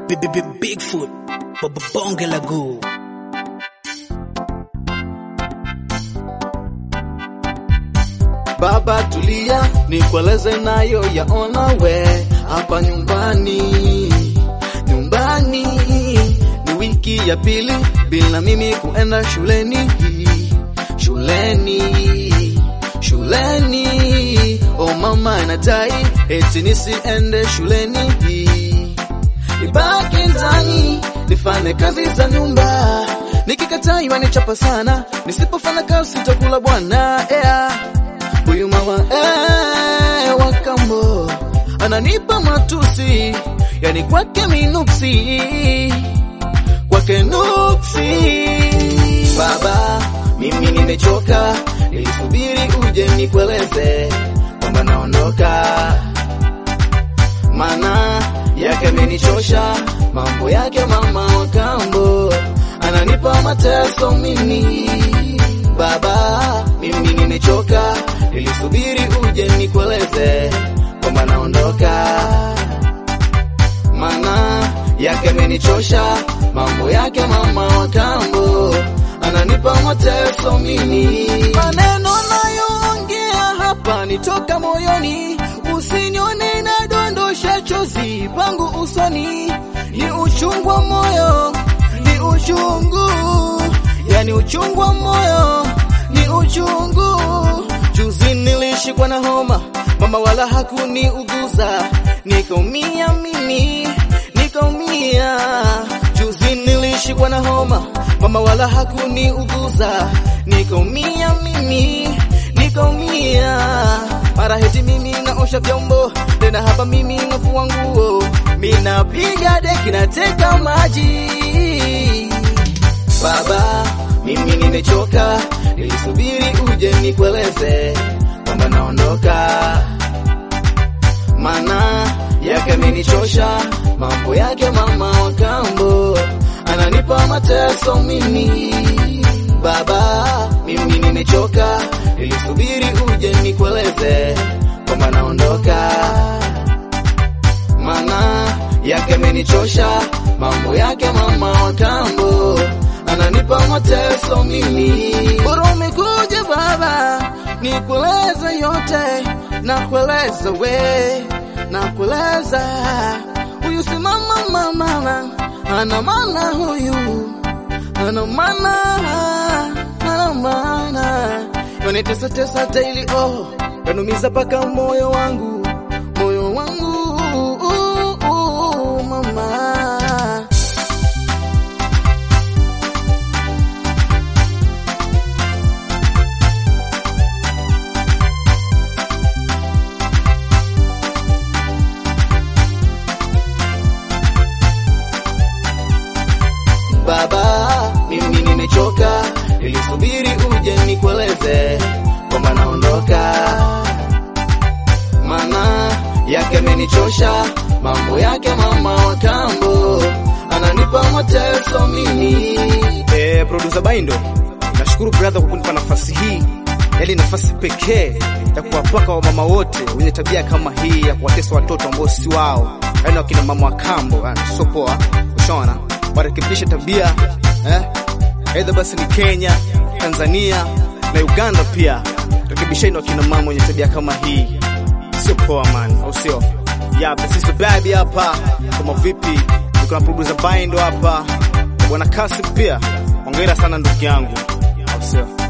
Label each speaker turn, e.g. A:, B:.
A: Bigfoot, bonge la guu.
B: Baba tulia, nikueleze nayo yaona we hapa nyumbani. Ni wiki ya pili bila mimi kuenda shuleni. Oh mama anadai eti nisiende shuleni. Nibaki ndani nifanye kazi za nyumba, nikikataa wanichapa sana, nisipofanya kazi sitakula bwana. Huyu mama wa kambo ananipa matusi, yani kwake minuksi, kwake nuksi. Baba mimi nimechoka, nilisubiri uje nikueleze kwamba naondoka, maana yake amenichosha, mambo yake mama wa kambo ananipa mateso mimi. Baba mimi nimechoka, nilisubiri uje nikueleze kwamba naondoka, maana yake amenichosha, mambo yake mama wa kambo ananipa mateso mimi. Maneno nayoongea hapa nitoka moyoni, usinione na dondosha chozi pangu usoni. Ni uchungu wa moyo, ni uchungu, yani uchungu wa moyo, ni uchungu. Juzi nilishikwa na homa, mama wala hakuniuguza, nikaumia mimi, nikaumia. Juzi nilishikwa na homa, mama wala hakuniuguza, nikaumia mimi, nikaumia. Mara heti mimi naosha vyombo, tena hapa mimi nafua nguo, mimi napiga deki nateka maji. Baba mimi nimechoka, nilisubiri uje nikueleze kwamba naondoka, maana yake amenichosha, mambo yake mama wa kambo ananipa mateso mimi. Baba mimi nimechoka, nilisubiri uje nikueleze kwamba naondoka, maana yake amenichosha, mambo yake mama wa kambo ananipa mateso mimi. Bora umekuja baba, nikueleze yote, nakueleza we, nakueleza. Huyu si mama, ana maana huyu, ana maana. Yanitesa daily, yanumiza paka moyo wangu, mama. Baba mimi nimechoka, nilisubiri uje nikueleze kwamba naondoka, maana yake amenichosha, mambo yake mama wa kambo ananipa mateso mimi.
C: Producer Baindo, nashukuru brother kwa kunipa nafasi hii, yani nafasi pekee ya kuwapaka wa mama wote wenye tabia kama hii ya kuwatesa watoto ambao si wao, yani wakina mama wa kambo. So poa, ushaona, warekebishe tabia aidha basi ni Kenya, Tanzania na Uganda pia, rekebisheni wakina mama wenye tabia kama hii, sio poa man, au sio? Sisi baby hapa, kama vipi, niko na producer Baindo hapa, bwana Kasim pia, hongera sana ndugu yangu, au sio?